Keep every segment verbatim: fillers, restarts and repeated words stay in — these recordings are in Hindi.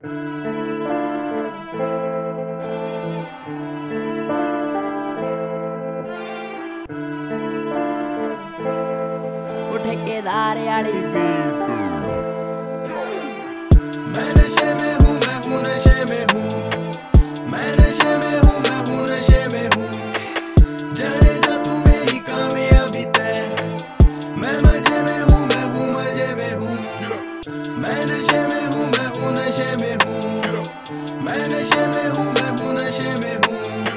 वो ठेकेदार वाली मैं नशे में हूँ, मैं हूँ नशे में हूँ, मैं नशे में हूँ, मैं हूँ नशे में हूँ। जाने जा तू मेरी कामयाबी तय, मैं मजे में हूँ, मैं हूँ मजे में हूँ। मैं नशे में हूँ, मैं हूँ नशे में हूँ, मैं नशे में हूँ, मैं हूँ नशे में हूँ।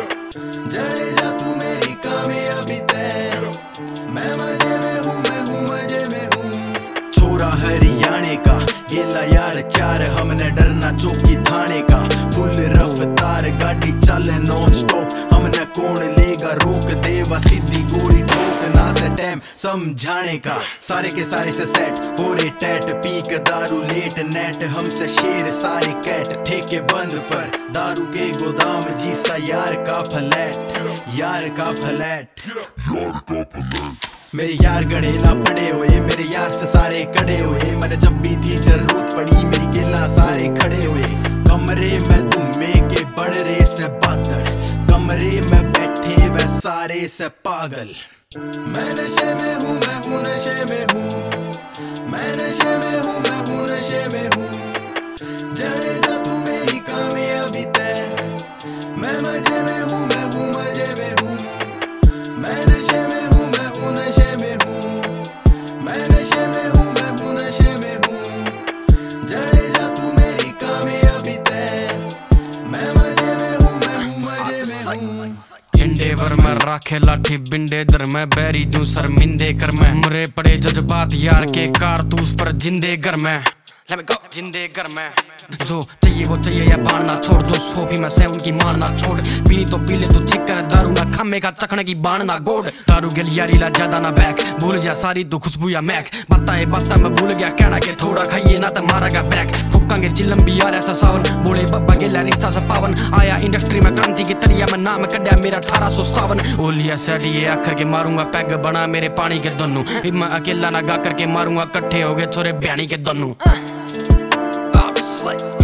जाने जा तू मेरी कामयाबी तय, मैं मजे में हूँ, मैं हूँ मजे में हूँ। छोरा हरियाणे का गेला यार चार, हमने डरना चौकी थाने का। फुल रफ्तार गाड़ी चले नॉन स्टॉप, हमने कौन लेगा रोक देवा सीधी गोली ठोकना से टाइम समझाने का। सारे के सारे से सेट हो रे टैट, पीक दारू लेट नेट, हमसे शेर सारे कैट। ठेके बंद पर दारू के गोदाम जीसा यार का फ्लैट, यार का फ्लैट, यार का फ्लैट। मेरे यार गड़े ना पड़े हुए, मेरे यार से सारे कड़े हुए। मैंने जब भी थी जरूरत पड़ी मेरी गिला सारे खड़े हुए। कमरे में तुम्हे के बढ़ रे से बादल, कमरे में बैठे वे सारे से पागल। मैं नशे में हूँ, मैं हूँ नशे में हूँ, मैं नशे में हूँ, मैं हूँ नशे में हूँ। जाने जा तू मेरी कामयाबी तय, मैं मजे में हूँ, मैं हूँ मजे में हूँ। मैं नशे में हूँ, मैं हूँ नशे में हूँ, मैं नशे में हूँ, मैं हूँ नशे में हूँ। जाने जा तू मेरी कामयाबी तय, मैं मजे में हूँ, मैं हूँ मजे में हूँ। इंडेवर में राखे लाठी बिंडे दर में बैरी दूं शर्मिंदे कर में मुरे पड़े जज्बात यार के कारतूस पर जिंदे घर में। Let me go जिंदे घर में जो चाहिए वो चाहिए या बाणना छोड़, जो सोफी में से उनकी मानना छोड़। पीनी तो पी ले तू चिकन दारू ना खामे का चखने की बाणना गोड़। दारू गिल यारी ला ज्यादा ना बैक, भूल जा सारी तू खुशबू या मैक। बता है बता मैं भूल गया कहना के थोड़ा खाइए ना तो मारा गया बैक। फुकांगे चिल्लम भी यार ऐसा सावन, बोले बब्बा गिला रिश्ता से पावन। आया इंडस्ट्री में क्रांति की तरिया में नाम कड्या मेरा अठारह सौ सतावन। ओलिया सैलिए आखिर के मारूंगा पैग बना मेरे पानी के दोनों। मैं अकेला ना गा करके मारूंगा कट्ठे हो गए छोरे बयानी के दोनों। like